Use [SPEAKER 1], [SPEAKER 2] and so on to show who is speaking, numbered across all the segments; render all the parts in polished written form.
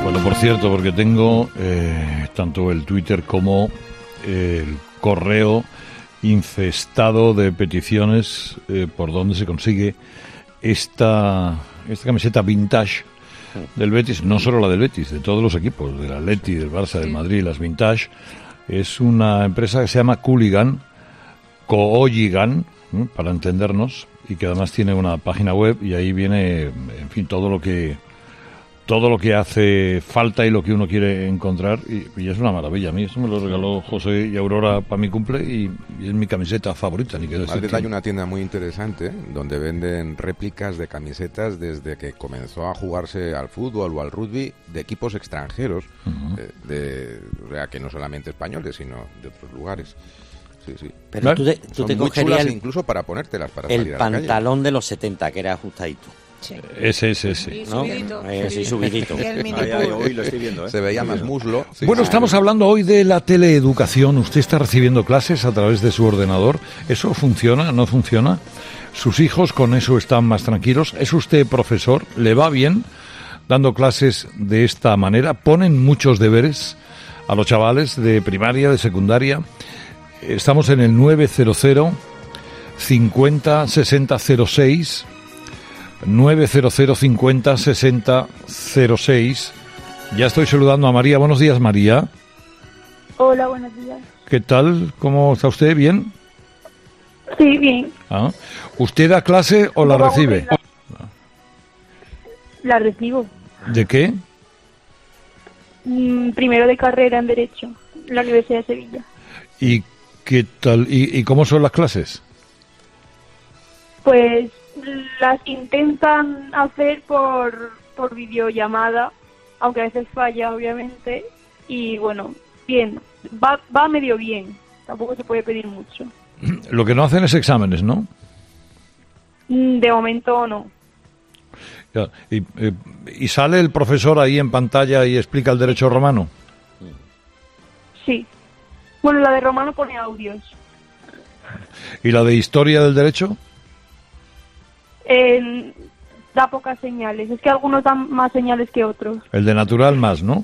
[SPEAKER 1] Bueno, por cierto, porque tengo tanto el Twitter como el correo infestado de peticiones por donde se consigue esta camiseta vintage del Betis, no solo la del Betis, de todos los equipos, del Atleti, del Barça, del Madrid, las vintage. Es una empresa que se llama Cooligan, para entendernos, y que además tiene una página web y ahí viene, en fin, todo lo que hace falta y lo que uno quiere encontrar, y es una maravilla. A mí eso me lo regaló José y Aurora para mi cumple y es mi camiseta favorita. Ni que
[SPEAKER 2] Madrid hay una tienda muy interesante donde venden réplicas de camisetas desde que comenzó a jugarse al fútbol o al rugby de equipos extranjeros, o sea, que no solamente españoles, sino de otros lugares. Sí.
[SPEAKER 3] Pero tú te cogerías
[SPEAKER 2] incluso para ponértelas para salir
[SPEAKER 3] el
[SPEAKER 2] a la calle.
[SPEAKER 3] pantalón de los 70, que era ajustadito.
[SPEAKER 1] Sí. Ese.
[SPEAKER 3] ¿No? Sí, subidito.
[SPEAKER 4] Hoy lo estoy viendo, ¿eh?
[SPEAKER 2] Se veía más muslo. Sí.
[SPEAKER 1] Bueno, estamos hablando hoy de la teleeducación. ¿Usted está recibiendo clases a través de su ordenador? ¿Eso funciona? ¿No funciona? ¿Sus hijos con eso están más tranquilos? ¿Es usted profesor? ¿Le va bien dando clases de esta manera? ¿Ponen muchos deberes a los chavales de primaria, de secundaria? Estamos en el 900 50 60 06, 900 50 60 06. Ya estoy saludando a María. Buenos días, María.
[SPEAKER 5] Hola, buenos días.
[SPEAKER 1] ¿Qué tal? ¿Cómo está usted? ¿Bien?
[SPEAKER 5] Sí, bien.
[SPEAKER 1] ¿Usted da clase o la recibe?
[SPEAKER 5] La recibo.
[SPEAKER 1] ¿De qué?
[SPEAKER 5] Primero de carrera en Derecho, en la Universidad de Sevilla.
[SPEAKER 1] ¿Y qué tal? ¿Y cómo son las clases?
[SPEAKER 5] Pues las intentan hacer por videollamada, aunque a veces falla, obviamente. Y bueno, bien, va medio bien. Tampoco se puede pedir mucho.
[SPEAKER 1] Lo que no hacen es exámenes, ¿no?
[SPEAKER 5] De momento no.
[SPEAKER 1] Ya, ¿y sale el profesor ahí en pantalla y explica el derecho romano?
[SPEAKER 5] Sí. Bueno, la de romano pone audios.
[SPEAKER 1] ¿Y la de historia del derecho?
[SPEAKER 5] Da pocas señales. Es que algunos dan más señales que otros.
[SPEAKER 1] El de natural más, ¿no?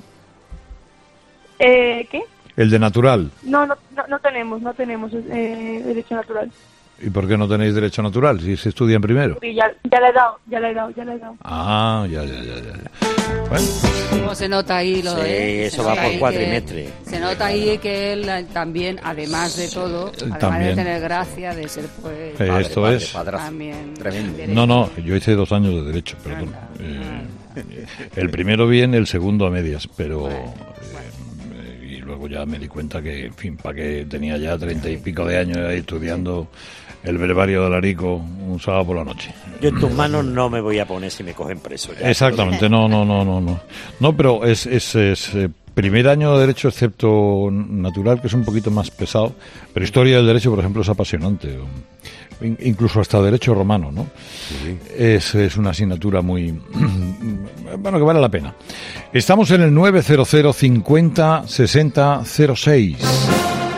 [SPEAKER 5] ¿Qué?
[SPEAKER 1] El de natural.
[SPEAKER 5] No tenemos derecho natural.
[SPEAKER 1] ¿Y por qué no tenéis derecho natural si se estudia en primero?
[SPEAKER 5] Sí, ya le he dado.
[SPEAKER 1] Ah, ya. Bueno.
[SPEAKER 6] ¿Cómo se nota ahí lo de?
[SPEAKER 3] Eso va por cuatrimestre.
[SPEAKER 6] Se nota ahí que él también, además de todo, además de tener gracia, de ser pues...
[SPEAKER 1] Esto es...
[SPEAKER 6] También
[SPEAKER 1] tremendo. No, yo hice 2 años de derecho, perdón. El primero bien, el segundo a medias, pero... y luego ya me di cuenta que, en fin, para que tenía ya 30 y pico de años ahí estudiando el brevario de Alarico un sábado por la noche.
[SPEAKER 3] Yo en tus manos no me voy a poner si me cogen preso. Ya.
[SPEAKER 1] Exactamente, no. No, pero es primer año de derecho, excepto natural, que es un poquito más pesado, pero historia del derecho, por ejemplo, es apasionante. Incluso hasta derecho romano, ¿no? Sí. Es una asignatura muy... bueno, que vale la pena. Estamos en el 900 50 60 06.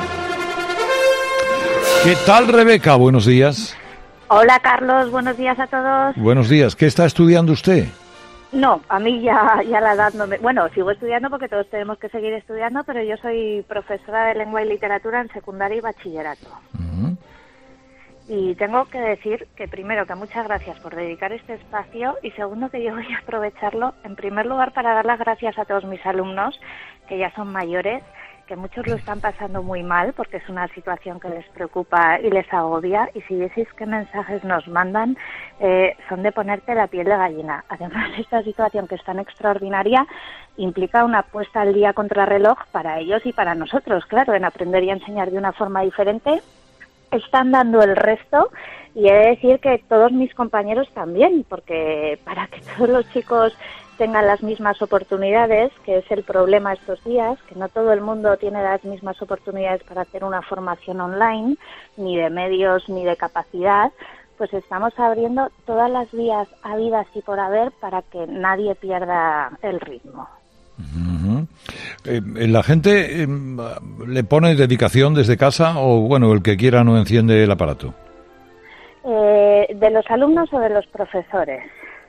[SPEAKER 1] ¿Qué tal, Rebeca? Buenos días.
[SPEAKER 7] Hola, Carlos. Buenos días a todos.
[SPEAKER 1] Buenos días. ¿Qué está estudiando usted?
[SPEAKER 7] No, a mí ya la edad no me... Bueno, sigo estudiando porque todos tenemos que seguir estudiando, pero yo soy profesora de lengua y literatura en secundaria y bachillerato. Uh-huh. Y tengo que decir que primero que muchas gracias por dedicar este espacio y segundo que yo voy a aprovecharlo en primer lugar para dar las gracias a todos mis alumnos que ya son mayores, que muchos lo están pasando muy mal porque es una situación que les preocupa y les agobia, y si vieseis qué mensajes nos mandan, son de ponerte la piel de gallina. Además, esta situación que es tan extraordinaria implica una puesta al día contrarreloj para ellos y para nosotros, claro, en aprender y enseñar de una forma diferente. Están dando el resto y he de decir que todos mis compañeros también, porque para que todos los chicos tengan las mismas oportunidades, que es el problema estos días, que no todo el mundo tiene las mismas oportunidades para hacer una formación online, ni de medios ni de capacidad, pues estamos abriendo todas las vías habidas y por haber para que nadie pierda el ritmo.
[SPEAKER 1] Uh-huh. ¿La gente le pone dedicación desde casa o, bueno, el que quiera no enciende el aparato?
[SPEAKER 7] ¿De los alumnos o de los profesores?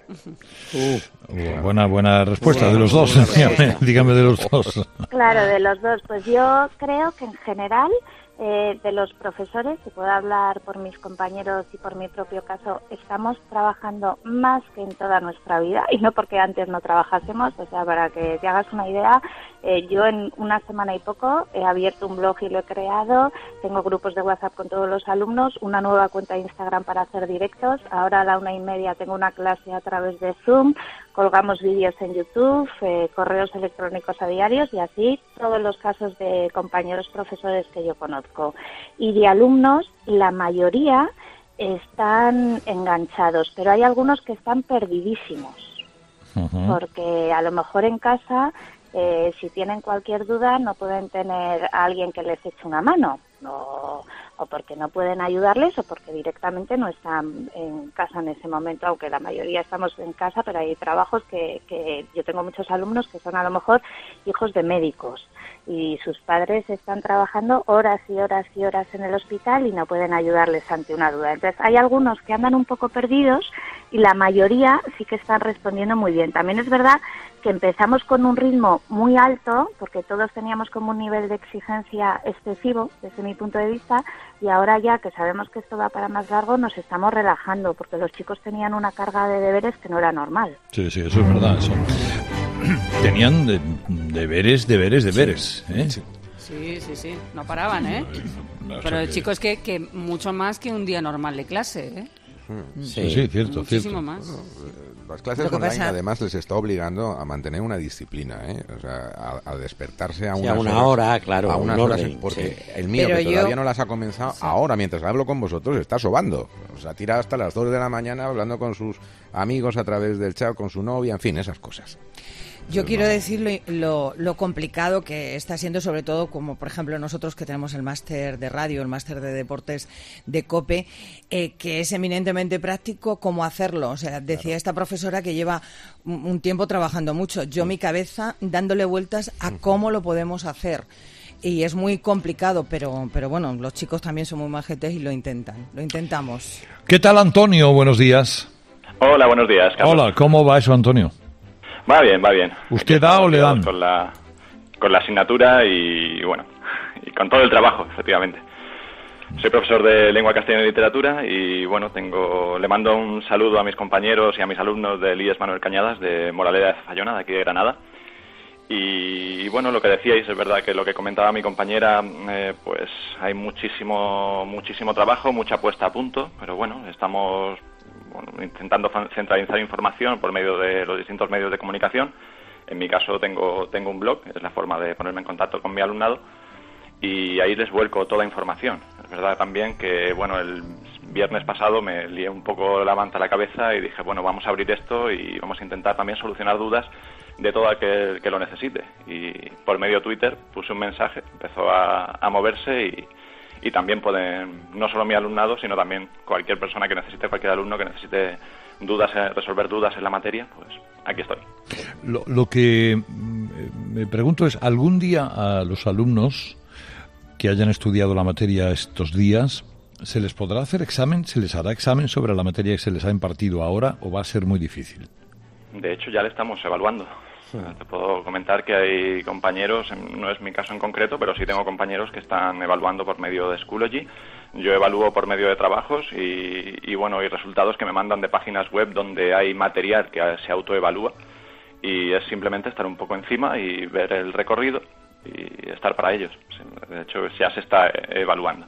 [SPEAKER 1] Buena respuesta de los dos. Dígame de los dos.
[SPEAKER 7] Claro, de los dos. Pues yo creo que en general de los profesores, si puedo hablar por mis compañeros y por mi propio caso, estamos trabajando más que en toda nuestra vida, y no porque antes no trabajásemos. O sea, para que te hagas una idea, yo en una semana y poco he abierto un blog y lo he creado, tengo grupos de WhatsApp con todos los alumnos, una nueva cuenta de Instagram para hacer directos, ahora a la 1:30 tengo una clase a través de Zoom, colgamos vídeos en YouTube, correos electrónicos a diarios, y así todos los casos de compañeros profesores que yo conozco. Y de alumnos, la mayoría están enganchados, pero hay algunos que están perdidísimos, porque a lo mejor en casa, si tienen cualquier duda, no pueden tener a alguien que les eche una mano, o porque no pueden ayudarles, o porque directamente no están en casa en ese momento, aunque la mayoría estamos en casa, pero hay trabajos que yo tengo muchos alumnos que son a lo mejor hijos de médicos, y sus padres están trabajando horas y horas y horas en el hospital y no pueden ayudarles ante una duda. Entonces hay algunos que andan un poco perdidos, y la mayoría sí que están respondiendo muy bien. También es verdad que empezamos con un ritmo muy alto, porque todos teníamos como un nivel de exigencia excesivo, desde mi punto de vista, y ahora ya que sabemos que esto va para más largo, nos estamos relajando, porque los chicos tenían una carga de deberes que no era normal.
[SPEAKER 1] Sí, eso es verdad, eso. Tenían deberes, ¿eh?
[SPEAKER 6] Sí, no paraban, ¿eh? Pero el chico es que mucho más que un día normal de clase, ¿eh?
[SPEAKER 1] Sí, cierto.
[SPEAKER 6] Muchísimo más.
[SPEAKER 2] Las clases online además les está obligando a mantener una disciplina, O sea, a despertarse a
[SPEAKER 3] una hora, claro,
[SPEAKER 2] a unas horas,
[SPEAKER 3] orden,
[SPEAKER 2] porque el mío, que todavía no las ha comenzado, ahora mientras hablo con vosotros está sobando. O sea, tira hasta las 2 de la mañana hablando con sus amigos a través del chat, con su novia, en fin, esas cosas.
[SPEAKER 8] Yo quiero decir lo complicado que está siendo, sobre todo como por ejemplo nosotros que tenemos el máster de radio, el máster de deportes de COPE, que es eminentemente práctico cómo hacerlo. O sea, decía esta profesora que lleva un tiempo trabajando mucho. Yo mi cabeza dándole vueltas a cómo lo podemos hacer. Y es muy complicado, pero bueno, los chicos también son muy majetes y lo intentamos.
[SPEAKER 1] ¿Qué tal, Antonio? Buenos días.
[SPEAKER 9] Hola, buenos días, Carlos.
[SPEAKER 1] Hola, ¿cómo va eso, Antonio?
[SPEAKER 9] Va bien.
[SPEAKER 1] ¿Usted da o le dan?
[SPEAKER 9] Con la asignatura y bueno, y con todo el trabajo, efectivamente. Soy profesor de lengua castellana y literatura y bueno, le mando un saludo a mis compañeros y a mis alumnos del IES Manuel Cañadas de Moraleda de Zafallona, de aquí de Granada. Y bueno, lo que decíais es verdad que lo que comentaba mi compañera, pues hay muchísimo trabajo, mucha puesta a punto, pero bueno, estamos intentando centralizar información por medio de los distintos medios de comunicación. En mi caso tengo un blog, es la forma de ponerme en contacto con mi alumnado, y ahí les vuelco toda información. Es verdad también que, bueno, el viernes pasado me lié un poco la manta a la cabeza y dije, bueno, vamos a abrir esto y vamos a intentar también solucionar dudas de todo aquel que lo necesite. Y por medio de Twitter puse un mensaje, empezó a moverse y también pueden, no solo mi alumnado, sino también cualquier persona que necesite, cualquier alumno que necesite resolver dudas en la materia, pues aquí estoy.
[SPEAKER 1] Lo que me pregunto es, ¿algún día a los alumnos que hayan estudiado la materia estos días, se les podrá hacer examen, se les hará examen sobre la materia que se les ha impartido ahora, o va a ser muy difícil?
[SPEAKER 9] De hecho, ya le estamos evaluando. Te puedo comentar que hay compañeros, no es mi caso en concreto, pero sí tengo compañeros que están evaluando por medio de Schoology. Yo evalúo por medio de trabajos y bueno, y resultados que me mandan de páginas web donde hay material que se autoevalúa, y es simplemente estar un poco encima y ver el recorrido y estar para ellos. De hecho, ya se está evaluando.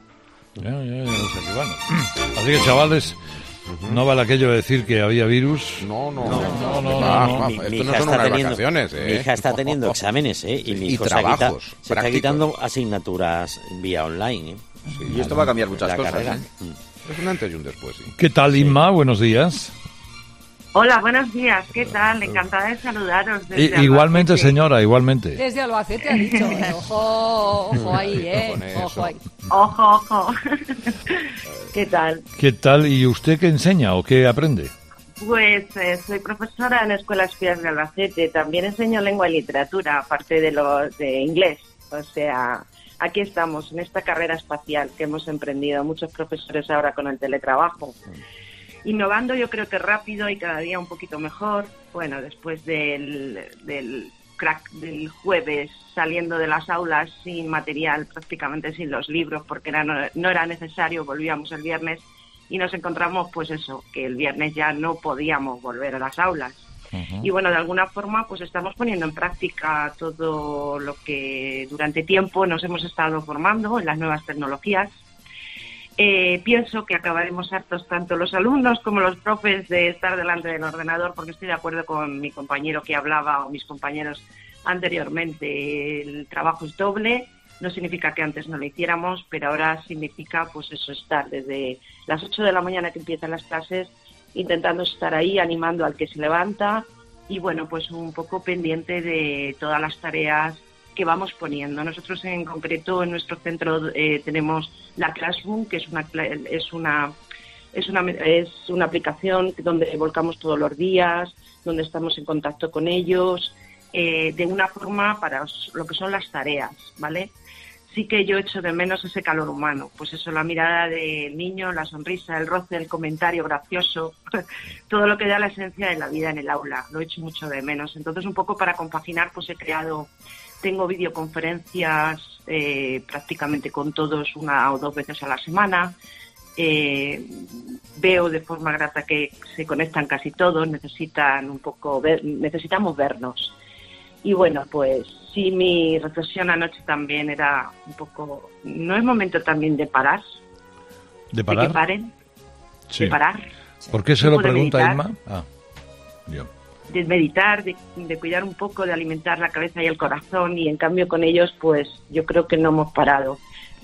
[SPEAKER 1] Así que, chavales, no vale aquello de decir que había virus.
[SPEAKER 2] No.
[SPEAKER 3] Mi hija está teniendo exámenes, y mi hijo
[SPEAKER 2] trabajos
[SPEAKER 3] se está quitando asignaturas vía online.
[SPEAKER 4] Sí, y esto va a cambiar muchas cosas.
[SPEAKER 2] Es un antes y un después. Sí.
[SPEAKER 1] ¿Qué tal, Inma? Buenos días.
[SPEAKER 10] Hola, buenos días. ¿Qué tal? Encantada de saludaros.
[SPEAKER 1] Igualmente, señora, igualmente.
[SPEAKER 6] Desde Albacete ha dicho. Ojo ahí, Ojo ahí.
[SPEAKER 10] Ojo. ¿Qué tal?
[SPEAKER 1] ¿Qué tal? ¿Y usted qué enseña o qué aprende?
[SPEAKER 10] Pues soy profesora en la Escuela Espías de Albacete. También enseño lengua y literatura, aparte de inglés. O sea, aquí estamos, en esta carrera espacial que hemos emprendido muchos profesores ahora con el teletrabajo. Innovando yo creo que rápido y cada día un poquito mejor. Bueno, después del crack del jueves, saliendo de las aulas sin material, prácticamente sin los libros, porque no era necesario, volvíamos el viernes y nos encontramos pues eso, que el viernes ya no podíamos volver a las aulas. Y bueno, de alguna forma pues estamos poniendo en práctica todo lo que durante tiempo nos hemos estado formando en las nuevas tecnologías. Pienso que acabaremos hartos tanto los alumnos como los profes de estar delante del ordenador, porque estoy de acuerdo con mi compañero que hablaba o mis compañeros anteriormente. El trabajo es doble, no significa que antes no lo hiciéramos, pero ahora significa pues eso, estar desde las 8 de la mañana que empiezan las clases, intentando estar ahí, animando al que se levanta y bueno, pues un poco pendiente de todas las tareas que vamos poniendo. Nosotros en concreto en nuestro centro tenemos la Classroom, que es una aplicación donde volcamos todos los días, donde estamos en contacto con ellos, de una forma para lo que son las tareas, ¿vale? Sí que yo echo de menos ese calor humano, pues eso, la mirada del niño, la sonrisa, el roce, el comentario gracioso, todo lo que da la esencia de la vida en el aula, lo echo mucho de menos. Entonces, un poco para compaginar, pues tengo videoconferencias prácticamente con todos 1 o 2 veces a la semana. Veo de forma grata que se conectan casi todos, necesitamos vernos. Y bueno, pues sí, mi reflexión anoche también era un poco, ¿no es momento también de parar?
[SPEAKER 1] ¿De parar?
[SPEAKER 10] De que paren,
[SPEAKER 1] sí.
[SPEAKER 10] De parar.
[SPEAKER 1] ¿Por qué se lo pregunta Irma?
[SPEAKER 10] De meditar, de cuidar un poco, de alimentar la cabeza y el corazón, y en cambio con ellos pues yo creo que no hemos parado.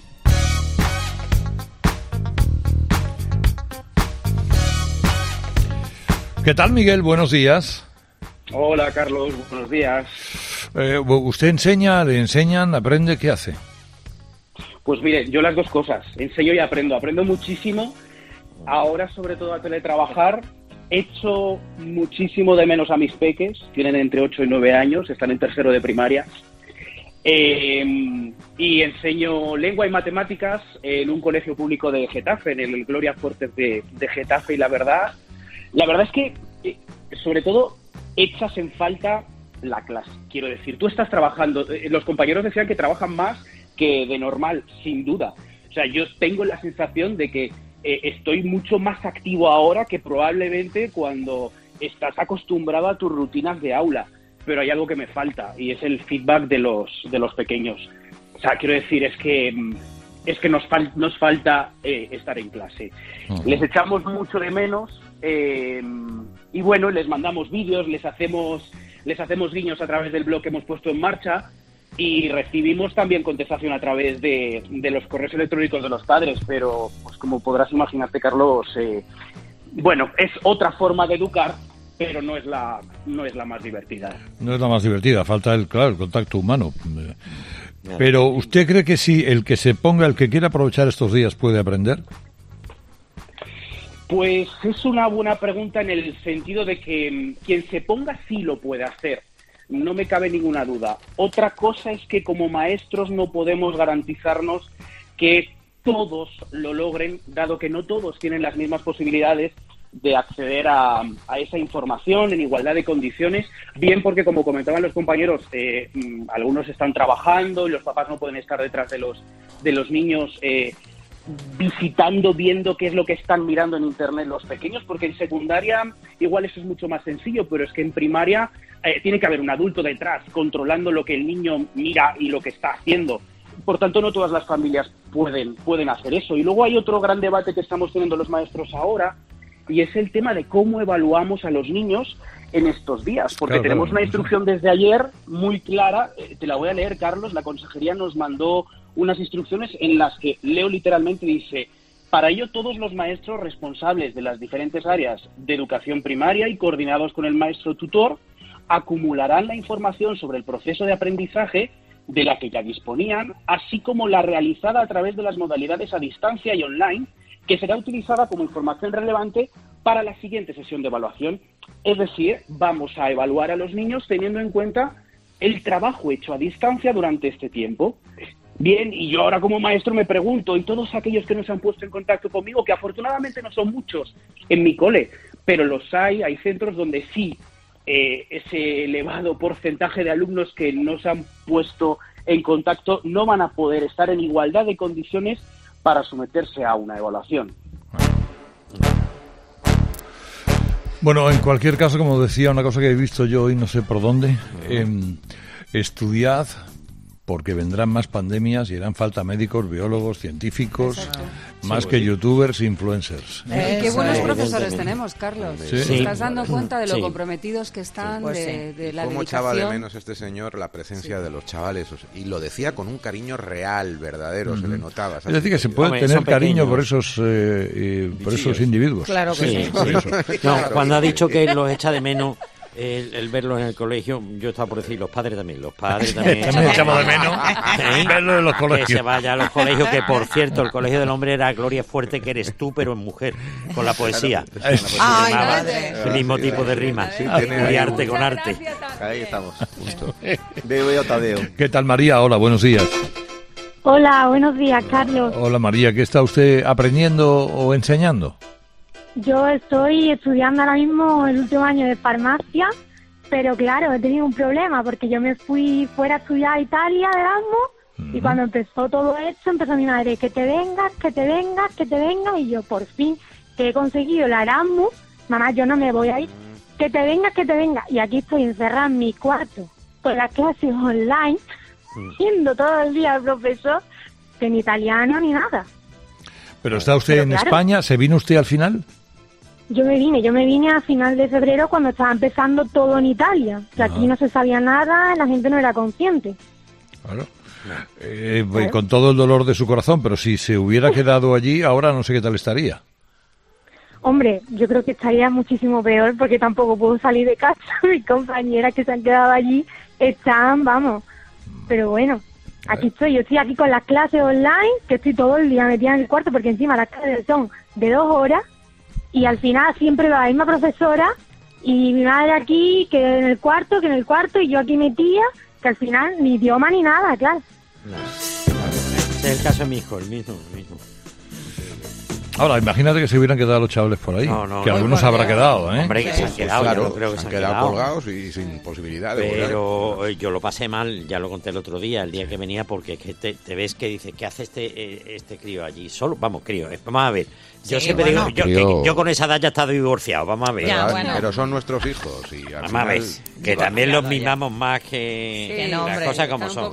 [SPEAKER 1] ¿Qué tal, Miguel? Buenos días.
[SPEAKER 11] Hola, Carlos. Buenos días.
[SPEAKER 1] ¿Usted enseña, le enseñan, aprende? ¿Qué hace?
[SPEAKER 11] Pues mire, yo las dos cosas. Enseño y aprendo. Aprendo muchísimo. Ahora, sobre todo, a teletrabajar. Echo muchísimo de menos a mis peques. Tienen entre 8 y 9 años. Están en tercero de primaria. Y enseño lengua y matemáticas en un colegio público de Getafe, en el Gloria Fuertes de Getafe. Y la verdad es que, sobre todo, echas en falta la clase. Quiero decir, tú estás trabajando, los compañeros decían que trabajan más que de normal, sin duda. O sea, yo tengo la sensación de que estoy mucho más activo ahora que probablemente cuando estás acostumbrado a tus rutinas de aula. Pero hay algo que me falta y es el feedback de los pequeños. O sea, quiero decir, es que nos falta estar en clase. Les echamos mucho de menos. Y bueno, les mandamos vídeos, les hacemos guiños a través del blog que hemos puesto en marcha y recibimos también contestación a través de los correos electrónicos de los padres, pero pues como podrás imaginarte, Carlos, bueno, es otra forma de educar, pero no es la más divertida. No es la más divertida, falta el contacto humano.
[SPEAKER 1] Pero ¿usted cree que sí, el que quiera aprovechar estos días puede aprender?
[SPEAKER 11] Pues es una buena pregunta en el sentido de que quien se ponga sí lo puede hacer, no me cabe ninguna duda. Otra cosa es que como maestros no podemos garantizarnos que todos lo logren, dado que no todos tienen las mismas posibilidades de acceder a esa información en igualdad de condiciones, bien porque, como comentaban los compañeros, algunos están trabajando y los papás no pueden estar detrás de los niños visitando, viendo qué es lo que están mirando en internet los pequeños, porque en secundaria igual eso es mucho más sencillo, pero es que en primaria tiene que haber un adulto detrás controlando lo que el niño mira y lo que está haciendo. Por tanto, no todas las familias pueden hacer eso. Y luego hay otro gran debate que estamos teniendo los maestros ahora, y es el tema de cómo evaluamos a los niños en estos días, porque tenemos una instrucción desde ayer muy clara, te la voy a leer, Carlos. La consejería nos mandó unas instrucciones en las que, leo literalmente, dice: para ello todos los maestros responsables de las diferentes áreas de educación primaria y coordinados con el maestro tutor acumularán la información sobre el proceso de aprendizaje de la que ya disponían, así como la realizada a través de las modalidades a distancia y online, que será utilizada como información relevante para la siguiente sesión de evaluación. Es decir, vamos a evaluar a los niños teniendo en cuenta el trabajo hecho a distancia durante este tiempo. Bien, y yo ahora como maestro me pregunto, y todos aquellos que no se han puesto en contacto conmigo, que afortunadamente no son muchos en mi cole, pero los hay centros donde sí, ese elevado porcentaje de alumnos que no se han puesto en contacto no van a poder estar en igualdad de condiciones para someterse a una evaluación.
[SPEAKER 1] Bueno, en cualquier caso, como decía, una cosa que he visto yo hoy no sé por dónde, estudiad porque vendrán más pandemias y harán falta médicos, biólogos, científicos, más que youtubers, influencers.
[SPEAKER 6] Qué buenos profesores tenemos, Carlos. ¿Sí? ¿Te estás dando cuenta de lo comprometidos que están de la
[SPEAKER 2] cómo
[SPEAKER 6] dedicación?
[SPEAKER 2] echaba de menos este señor la presencia de los chavales, y lo decía con un cariño real, verdadero, se le notaba.
[SPEAKER 1] Es decir, que se puede tener cariño por esos individuos.
[SPEAKER 8] Claro que sí.
[SPEAKER 3] No, cuando ha dicho que los echa de menos el verlos en el colegio, yo estaba por decir, los padres también
[SPEAKER 1] echamos de menos verlos en los colegios.
[SPEAKER 3] Que se vaya a los colegios, que por cierto, el colegio del hombre era Gloria Fuerte, que eres tú, pero en mujer, con la poesía.
[SPEAKER 8] Ay, madre.
[SPEAKER 3] El mismo tipo de rima, y arte con arte.
[SPEAKER 4] Ahí estamos, justo. Veo Tadeo.
[SPEAKER 1] ¿Qué tal, María? Hola, buenos días.
[SPEAKER 12] Hola, buenos días, Carlos.
[SPEAKER 1] Hola, María, ¿qué está usted aprendiendo o enseñando?
[SPEAKER 12] Yo estoy estudiando ahora mismo el último año de farmacia, pero claro, he tenido un problema porque yo me fui fuera a estudiar a Italia de Erasmus y cuando empezó todo esto empezó mi madre, que te vengas, y yo por fin que he conseguido la Erasmus, mamá, yo no me voy a ir, que te vengas, y aquí estoy encerrada en mi cuarto con las clases online, siendo todo el día el profesor, que ni italiano ni nada.
[SPEAKER 1] ¿Pero está usted en España? ¿Se vino usted al final?
[SPEAKER 12] Yo me vine a final de febrero cuando estaba empezando todo en Italia. Que aquí no se sabía nada, la gente no era consciente.
[SPEAKER 1] Claro. Con todo el dolor de su corazón, pero si se hubiera quedado allí, ahora no sé qué tal estaría.
[SPEAKER 12] Hombre, yo creo que estaría muchísimo peor porque tampoco puedo salir de casa. Mis compañeras que se han quedado allí están, vamos. Pero bueno, aquí estoy. Yo estoy aquí con las clases online, que estoy todo el día metida en el cuarto porque encima las clases son de 2 horas. Y al final siempre va la misma profesora y mi madre aquí, que en el cuarto, y yo aquí metía, que al final ni idioma ni nada, claro.
[SPEAKER 3] Es el caso de mi hijo, el mismo.
[SPEAKER 1] Ahora, imagínate que se hubieran quedado los chavales por ahí, que algunos habrá quedado, ¿eh?
[SPEAKER 3] Hombre, que se han quedado,
[SPEAKER 2] claro,
[SPEAKER 3] yo creo que se han quedado
[SPEAKER 2] colgados y sin posibilidad de
[SPEAKER 3] Pero
[SPEAKER 2] volver.
[SPEAKER 3] Yo lo pasé mal, ya lo conté el otro día, el día que venía, porque es que te ves que dice, ¿qué hace este crío allí? Solo, vamos, crío, vamos a ver. Yo siempre digo, yo con esa edad ya he estado divorciado, vamos a ver.
[SPEAKER 2] Pero son nuestros hijos y al
[SPEAKER 3] vamos a ver, que también los mimamos más
[SPEAKER 6] que
[SPEAKER 3] las cosas como son.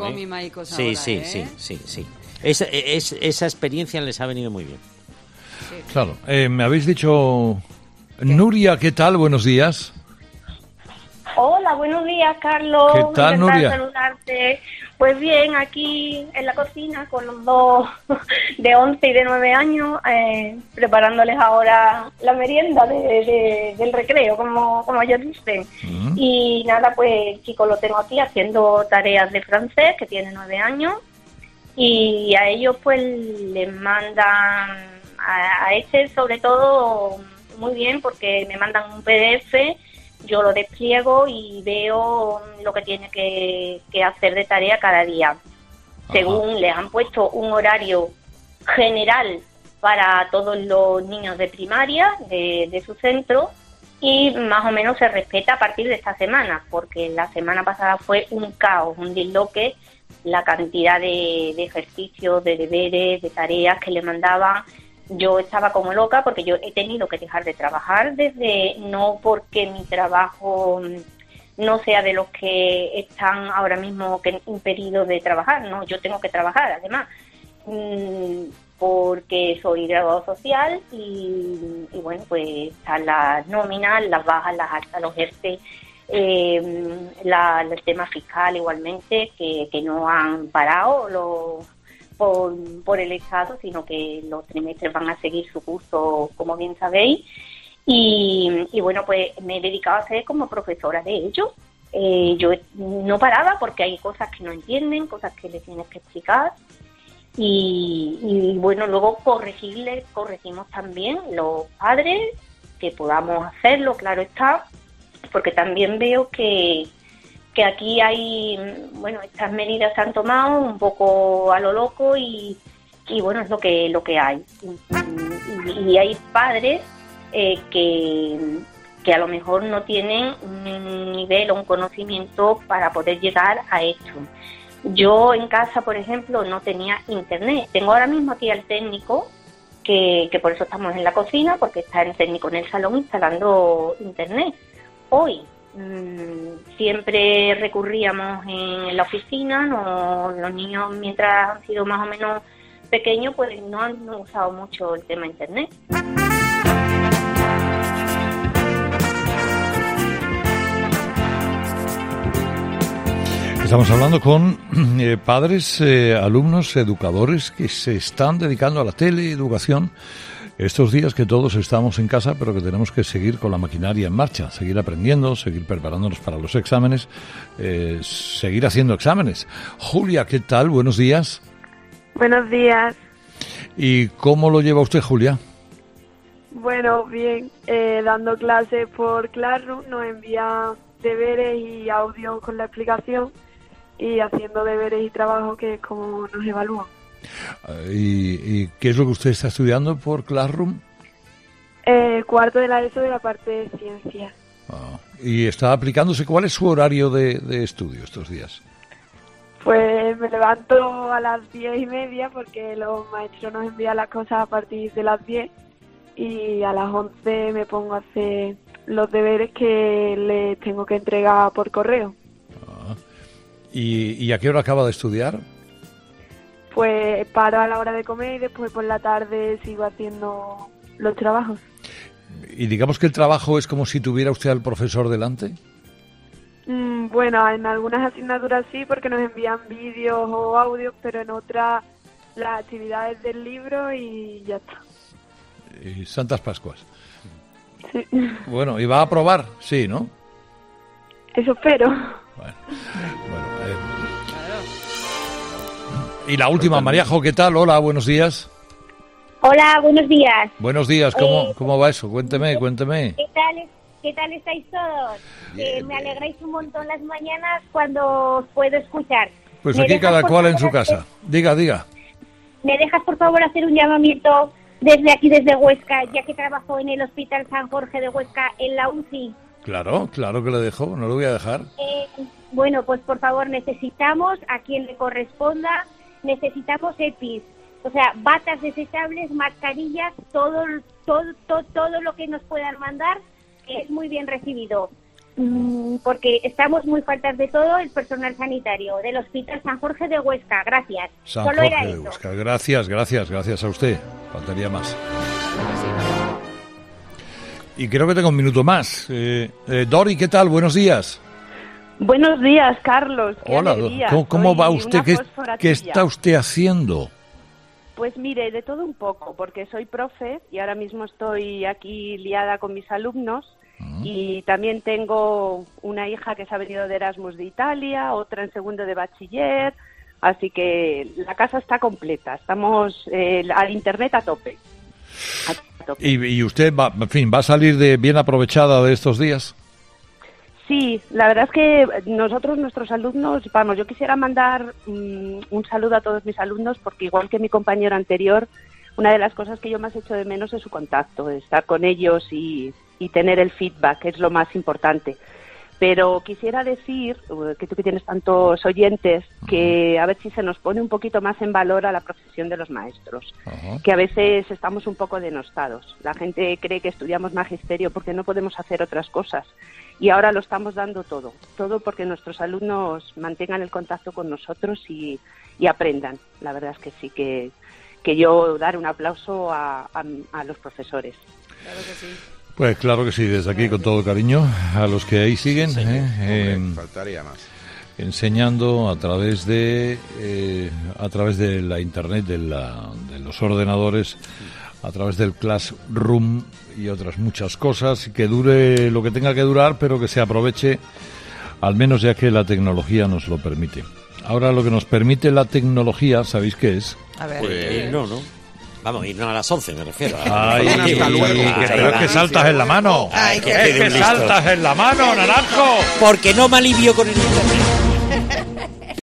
[SPEAKER 3] Sí. Esa experiencia les ha venido muy bien.
[SPEAKER 1] Claro. Me habéis dicho... Nuria, ¿qué tal? Buenos días.
[SPEAKER 13] Hola, buenos días, Carlos.
[SPEAKER 1] ¿Qué tal, Nuria?
[SPEAKER 13] Saludarte. Pues bien, aquí en la cocina con los dos de 11 y de 9 años, preparándoles ahora la merienda del recreo, como ellos dicen. Y nada, pues chicos, lo tengo aquí haciendo tareas de francés, que tiene 9 años, y a ellos pues les mandan, a este sobre todo muy bien, porque me mandan un PDF, yo lo despliego y veo lo que tiene que hacer de tarea cada día. Según les han puesto un horario general para todos los niños de primaria de su centro, y más o menos se respeta a partir de esta semana, porque la semana pasada fue un caos, un disloque, la cantidad de ejercicios, de deberes, de tareas que le mandaban. Yo estaba como loca porque yo he tenido que dejar de trabajar no porque mi trabajo no sea de los que están ahora mismo impedidos de trabajar, no, yo tengo que trabajar además, porque soy graduado social y bueno, pues están las nóminas, las bajas, las altas, los ERTE, el tema fiscal igualmente, que no han parado por el Estado, sino que los trimestres van a seguir su curso, como bien sabéis, y bueno, pues me he dedicado a ser como profesora de ellos. Yo no paraba porque hay cosas que no entienden, cosas que les tienes que explicar, y bueno, luego corregimos también los padres, que podamos hacerlo, claro está, porque también veo que que aquí hay, bueno, estas medidas se han tomado un poco a lo loco y bueno, es lo que hay. Y hay padres que a lo mejor no tienen un nivel o un conocimiento para poder llegar a esto. Yo en casa, por ejemplo, no tenía internet. Tengo ahora mismo aquí al técnico, que por eso estamos en la cocina, porque está el técnico en el salón instalando internet. Hoy siempre recurríamos en la oficina, los niños mientras han sido más o menos pequeños, pues no han usado mucho el tema internet.
[SPEAKER 1] Estamos hablando con padres, alumnos, educadores que se están dedicando a la teleeducación estos días que todos estamos en casa, pero que tenemos que seguir con la maquinaria en marcha, seguir aprendiendo, seguir preparándonos para los exámenes, seguir haciendo exámenes. Julia, ¿qué tal? Buenos días.
[SPEAKER 14] Buenos días.
[SPEAKER 1] ¿Y cómo lo lleva usted, Julia?
[SPEAKER 14] Bueno, bien, dando clases por Classroom, nos envía deberes y audio con la explicación y haciendo deberes y trabajo, que es como nos evalúan.
[SPEAKER 1] ¿Y qué es lo que usted está estudiando por Classroom?
[SPEAKER 14] Cuarto de la ESO, de la parte de ciencias.
[SPEAKER 1] ¿Y está aplicándose? ¿Cuál es su horario de estudio estos días?
[SPEAKER 14] Pues me levanto a las 10:30 porque los maestros nos envían las cosas a partir de las 10 y a las 11 me pongo a hacer los deberes que les tengo que entregar por correo.
[SPEAKER 1] ¿Y a qué hora acaba de estudiar?
[SPEAKER 14] Pues paro a la hora de comer y después por la tarde sigo haciendo los trabajos.
[SPEAKER 1] ¿Y digamos que el trabajo es como si tuviera usted al profesor delante?
[SPEAKER 14] Bueno, en algunas asignaturas sí, porque nos envían vídeos o audios, pero en otras las actividades del libro y ya está.
[SPEAKER 1] Y Santas Pascuas.
[SPEAKER 14] Sí.
[SPEAKER 1] Bueno, ¿y va a aprobar? Sí, ¿no?
[SPEAKER 14] Eso espero.
[SPEAKER 1] Bueno, y la última, Mariajo, ¿qué tal? Hola, buenos días.
[SPEAKER 15] Hola, buenos días.
[SPEAKER 1] Buenos días, ¿cómo va eso? Cuénteme.
[SPEAKER 15] ¿Qué tal estáis todos? Me alegráis un montón las mañanas cuando os puedo escuchar.
[SPEAKER 1] Pues aquí cada cual en su casa. Diga.
[SPEAKER 15] ¿Me dejas, por favor, hacer un llamamiento desde aquí, desde Huesca, ya que trabajo en el Hospital San Jorge de Huesca, en la UCI?
[SPEAKER 1] Claro que le dejo, no lo voy a dejar.
[SPEAKER 15] Bueno, pues por favor, necesitamos, a quien le corresponda, necesitamos EPIs. O sea, batas desechables, mascarillas, todo lo que nos puedan mandar es muy bien recibido. Porque estamos muy faltas de todo el personal sanitario del Hospital San Jorge de Huesca. Gracias.
[SPEAKER 1] San Jorge de Huesca. Gracias a usted. Faltaría más. Y creo que tengo un minuto más. Dori, ¿qué tal? Buenos días.
[SPEAKER 16] Buenos días, Carlos. Qué
[SPEAKER 1] Hola,
[SPEAKER 16] alegría.
[SPEAKER 1] ¿cómo va usted? ¿Qué está usted haciendo?
[SPEAKER 16] Pues mire, de todo un poco, porque soy profe y ahora mismo estoy aquí liada con mis alumnos y también tengo una hija que se ha venido de Erasmus de Italia, otra en segundo de bachiller, así que la casa está completa, estamos al internet a tope.
[SPEAKER 1] ¿Y usted va a salir bien aprovechada de estos días?
[SPEAKER 16] Sí, la verdad es que nuestros alumnos, yo quisiera mandar un saludo a todos mis alumnos porque igual que mi compañero anterior, una de las cosas que yo más echo de menos es su contacto, estar con ellos y tener el feedback, es lo más importante. Pero quisiera decir, que tú que tienes tantos oyentes, que a ver si se nos pone un poquito más en valor a la profesión de los maestros, que a veces estamos un poco denostados. La gente cree que estudiamos magisterio porque no podemos hacer otras cosas. Y ahora lo estamos dando todo porque nuestros alumnos mantengan el contacto con nosotros y aprendan. La verdad es que sí, que yo dar un aplauso a los profesores.
[SPEAKER 6] Claro que sí.
[SPEAKER 1] Pues claro que sí, desde aquí con todo cariño a los que ahí siguen,
[SPEAKER 2] faltaría más.
[SPEAKER 1] Enseñando a través de la internet, de los ordenadores, a través del Classroom y otras muchas cosas, que dure lo que tenga que durar, pero que se aproveche, al menos ya que la tecnología nos lo permite. Ahora lo que nos permite la tecnología, ¿sabéis qué es?
[SPEAKER 8] A ver.
[SPEAKER 3] Pues, no. Vamos, y no a las 11 me refiero.
[SPEAKER 1] Ay, pero es que saltas en la mano.
[SPEAKER 3] Ay,
[SPEAKER 1] es que saltas en la mano, Naranjo.
[SPEAKER 3] Porque no me alivio con el internet.